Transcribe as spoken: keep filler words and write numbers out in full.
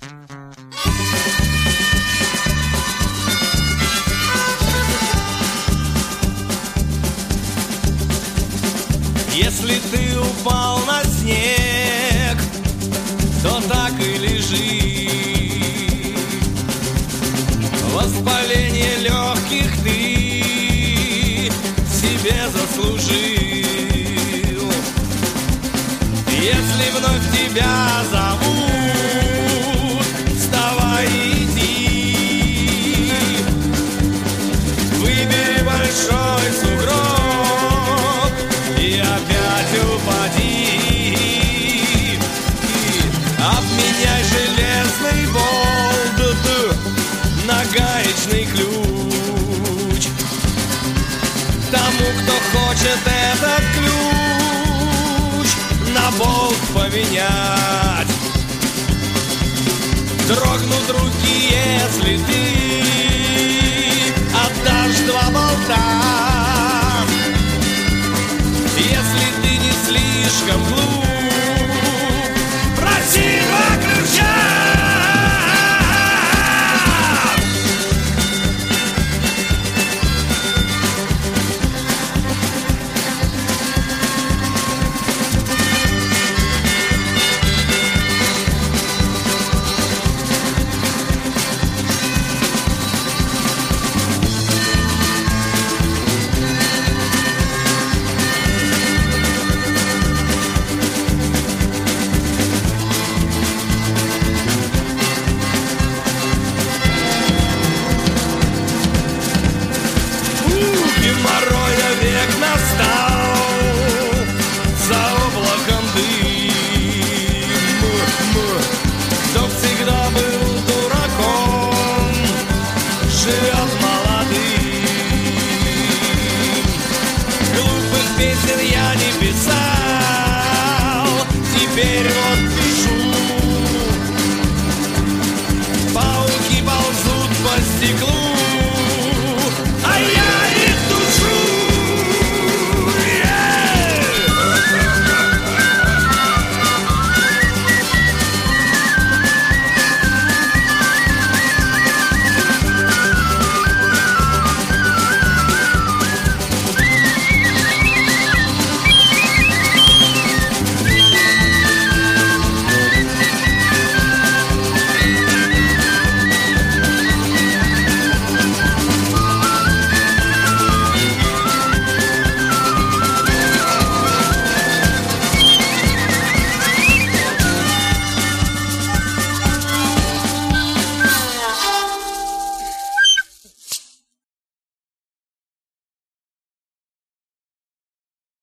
Если ты упал на снег, то так и лежи. Воспаление легких ты себе заслужил. Если вновь тебя зовут, вставай и иди. Выбери большой сугроб и опять упади. Обменяй железный болт на гаечный ключ. Тому, кто хочет этот ключ на болт поменять. Дрогнут руки, если ты